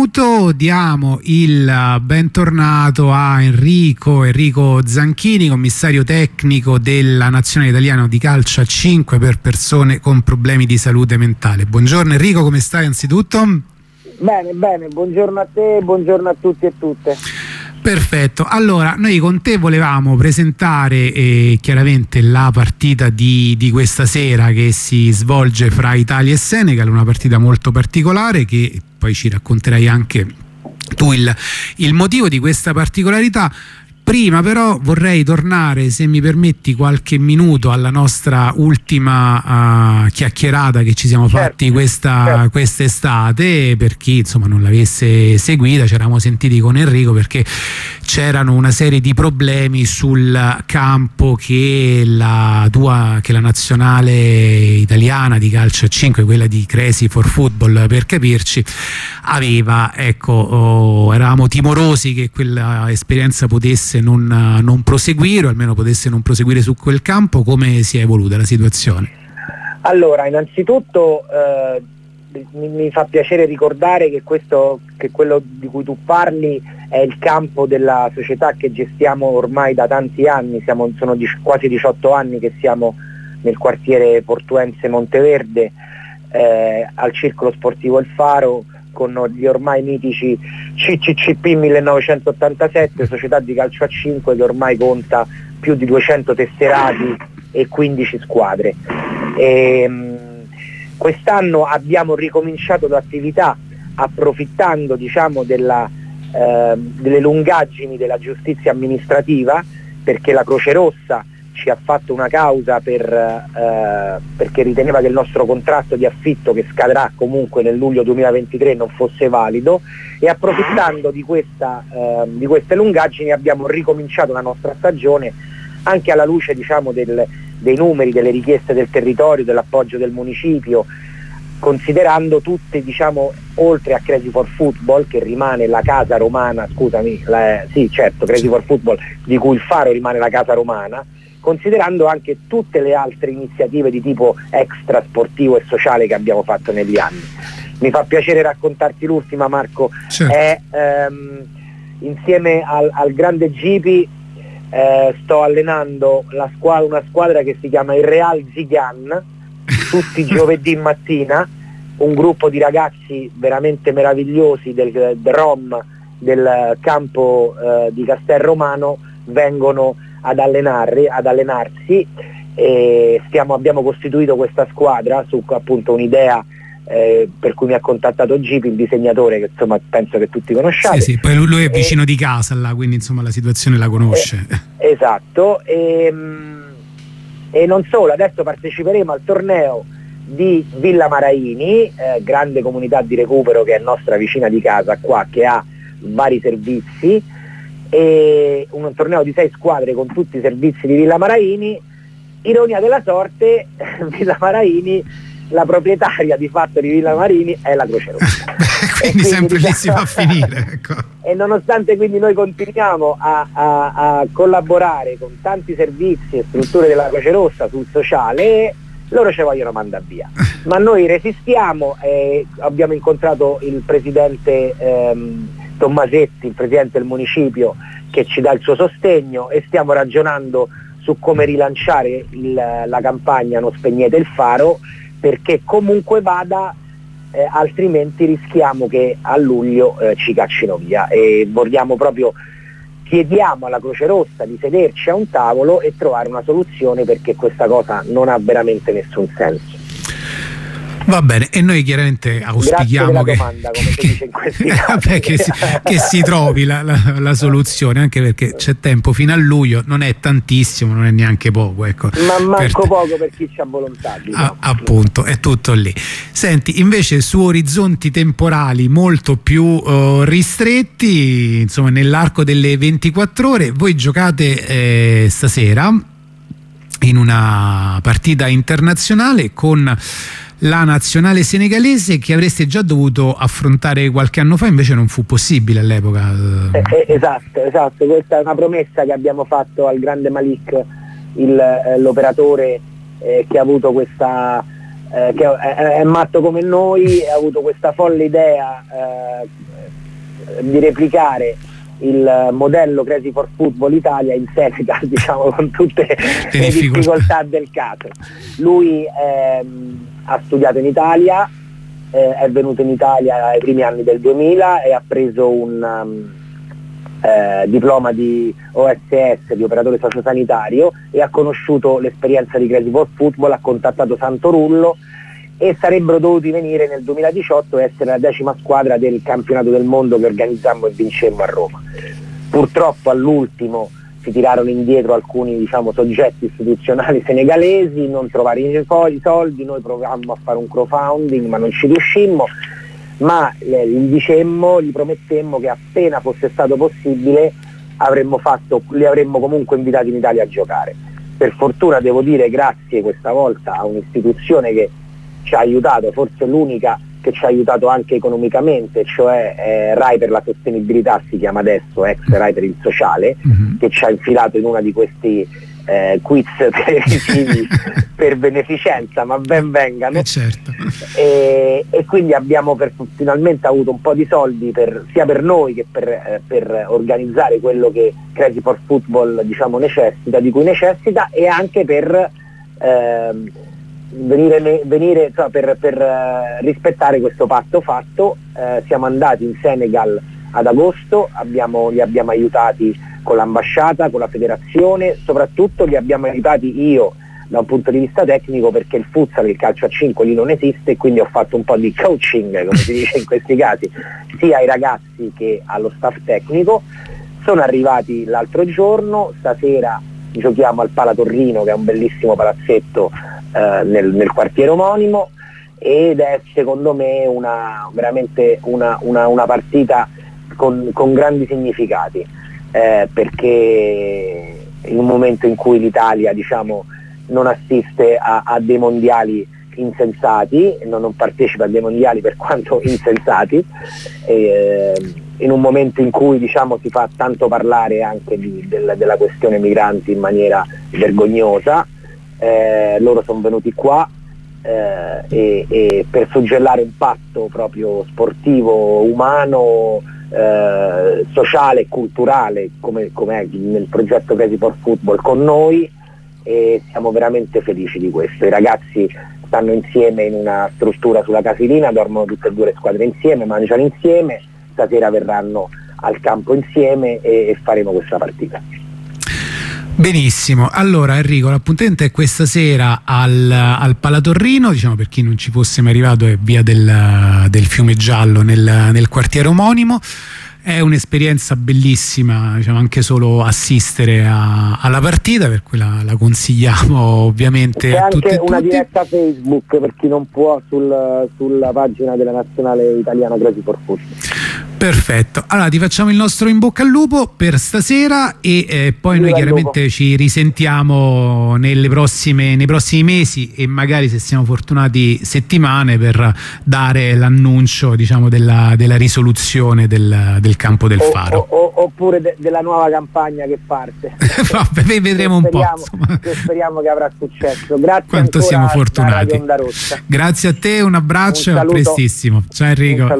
minuto diamo il bentornato a Enrico Zanchini, commissario tecnico della Nazionale Italiana di Calcio a 5 per persone con problemi di salute mentale. Buongiorno Enrico, come stai anzitutto? Bene, buongiorno a te, buongiorno a tutti e tutte. Perfetto, allora noi con te volevamo presentare chiaramente la partita di questa sera che si svolge fra Italia e Senegal, una partita molto particolare che poi ci racconterai anche tu il motivo di questa particolarità. Prima però vorrei tornare, se mi permetti, qualche minuto alla nostra ultima chiacchierata che ci siamo fatti quest'estate. Per chi insomma non l'avesse seguita, ci eravamo sentiti con Enrico perché c'erano una serie di problemi sul campo che la nazionale italiana di calcio a 5, quella di Crazy for Football per capirci, aveva. Eravamo timorosi che quella esperienza potesse non proseguire, o almeno potesse non proseguire su quel campo. Come si è evoluta la situazione? Allora, innanzitutto mi fa piacere ricordare che quello di cui tu parli è il campo della società che gestiamo ormai da tanti anni. Sono quasi 18 anni che siamo nel quartiere portuense Monteverde, al Circolo Sportivo Il Faro, con gli ormai mitici CCCP 1987, società di calcio a 5 che ormai conta più di 200 tesserati e 15 squadre. Quest'anno abbiamo ricominciato l'attività approfittando, diciamo, delle lungaggini della giustizia amministrativa, perché la Croce Rossa ci ha fatto una causa perché riteneva che il nostro contratto di affitto, che scadrà comunque nel luglio 2023, non fosse valido, e approfittando di queste lungaggini abbiamo ricominciato la nostra stagione, anche alla luce, diciamo, dei numeri, delle richieste del territorio, dell'appoggio del municipio, considerando tutte, diciamo, oltre a Crazy for Football, che rimane la casa romana, Crazy for Football, di cui il Faro rimane la casa romana, considerando anche tutte le altre iniziative di tipo extra sportivo e sociale che abbiamo fatto negli anni. Mi fa piacere raccontarti l'ultima, Marco. Certo. Insieme al grande Gipi sto allenando una squadra che si chiama il Real Zigan, tutti i giovedì mattina. Un gruppo di ragazzi veramente meravigliosi del ROM del campo di Castel Romano vengono ad allenarsi, e abbiamo costituito questa squadra su appunto un'idea per cui mi ha contattato Gipi, il disegnatore, che insomma penso che tutti conosciate. Sì, poi lui è vicino di casa là, quindi insomma la situazione la conosce. Esatto, e non solo, adesso parteciperemo al torneo di Villa Maraini, grande comunità di recupero che è nostra vicina di casa qua, che ha vari servizi, e un torneo di 6 squadre con tutti i servizi di Villa Maraini. Ironia della sorte, Villa Maraini, la proprietaria di fatto di Villa Maraini è la Croce Rossa. quindi sempre lì si va a finire, ecco. E nonostante quindi noi continuiamo a collaborare con tanti servizi e strutture della Croce Rossa sul sociale, loro ci vogliono mandare via. Ma noi resistiamo, e abbiamo incontrato il presidente Tommasetti, il presidente del municipio, che ci dà il suo sostegno, e stiamo ragionando su come rilanciare la campagna Non spegnete il faro, perché comunque vada, altrimenti rischiamo che a luglio ci caccino via, e chiediamo alla Croce Rossa di sederci a un tavolo e trovare una soluzione, perché questa cosa non ha veramente nessun senso. Va bene, e noi chiaramente auspichiamo che si trovi la soluzione, anche perché c'è tempo fino a luglio, non è tantissimo, non è neanche poco, ecco. Ma manco poco per chi c'ha volontà, diciamo. Appunto, è tutto lì. Senti, invece su orizzonti temporali molto più ristretti, insomma nell'arco delle 24 ore, voi giocate stasera in una partita internazionale con la nazionale senegalese, che avreste già dovuto affrontare qualche anno fa, invece non fu possibile all'epoca. Esatto, questa è una promessa che abbiamo fatto al grande Malik, l'operatore che ha avuto questa che è matto come noi, ha avuto questa folle idea di replicare il modello Crazy for Football Italia in Senegal, diciamo, con tutte le difficoltà del caso. Lui ha studiato in Italia, è venuto in Italia ai primi anni del 2000 e ha preso un diploma di OSS, di operatore sociosanitario, e ha conosciuto l'esperienza di Crazy for Football, ha contattato Santorullo e sarebbero dovuti venire nel 2018 e essere la 10ª squadra del campionato del mondo che organizzammo e vincemmo a Roma. Purtroppo all'ultimo si tirarono indietro alcuni, diciamo, soggetti istituzionali senegalesi, non trovarono i soldi, noi provammo a fare un crowdfunding ma non ci riuscimmo, ma gli promettemmo che appena fosse stato possibile li avremmo comunque invitati in Italia a giocare. Per fortuna devo dire grazie questa volta a un'istituzione che ci ha aiutato, forse l'unica che ci ha aiutato anche economicamente, cioè Rai per la sostenibilità, si chiama adesso, ex Rai per il sociale, che ci ha infilato in una di questi quiz televisivi per beneficenza, ma ben vengano. Certo. E quindi abbiamo finalmente avuto un po' di soldi sia per noi che per organizzare quello che Crazy for Football, diciamo, di cui necessita, e anche per venire cioè per rispettare questo patto fatto. Siamo andati in Senegal ad agosto, li abbiamo aiutati con l'ambasciata, con la federazione, soprattutto li abbiamo aiutati io da un punto di vista tecnico, perché il futsal, il calcio a 5 lì non esiste, e quindi ho fatto un po' di coaching, come si dice in questi casi, sia ai ragazzi che allo staff tecnico. Sono arrivati l'altro giorno, stasera giochiamo al Pala Torrino, che è un bellissimo palazzetto nel quartiere omonimo, ed è secondo me veramente una partita con grandi significati, perché in un momento in cui l'Italia, diciamo, non assiste a dei mondiali insensati, non partecipa a dei mondiali per quanto insensati, in un momento in cui, diciamo, si fa tanto parlare anche della questione migranti in maniera vergognosa, loro sono venuti qua e per suggellare un patto proprio sportivo, umano, sociale e culturale, come è nel progetto Crazy for Football con noi, e siamo veramente felici di questo. I ragazzi stanno insieme in una struttura sulla Casilina, dormono tutte e due le squadre insieme, mangiano insieme, stasera verranno al campo insieme e faremo questa partita. Benissimo, allora Enrico, l'appuntamento è questa sera al Palatorrino, diciamo, per chi non ci fosse mai arrivato, è via del Fiume Giallo nel quartiere omonimo. È un'esperienza bellissima, diciamo, anche solo assistere alla partita, per cui la consigliamo ovviamente. C'è a tutti anche e tutti. una diretta Facebook per chi non può sulla pagina della nazionale italiana Crazy for Football. Perfetto, allora ti facciamo il nostro in bocca al lupo per stasera e poi noi chiaramente ci risentiamo nei prossimi mesi e magari, se siamo fortunati, settimane, per dare l'annuncio, diciamo, della risoluzione del campo del Faro. Oppure della nuova campagna che parte. Vabbè, vedremo un po'. Speriamo che avrà successo. Grazie. Quanto siamo fortunati. Onda Rossa. Grazie a te, un abbraccio, a prestissimo. Ciao Enrico.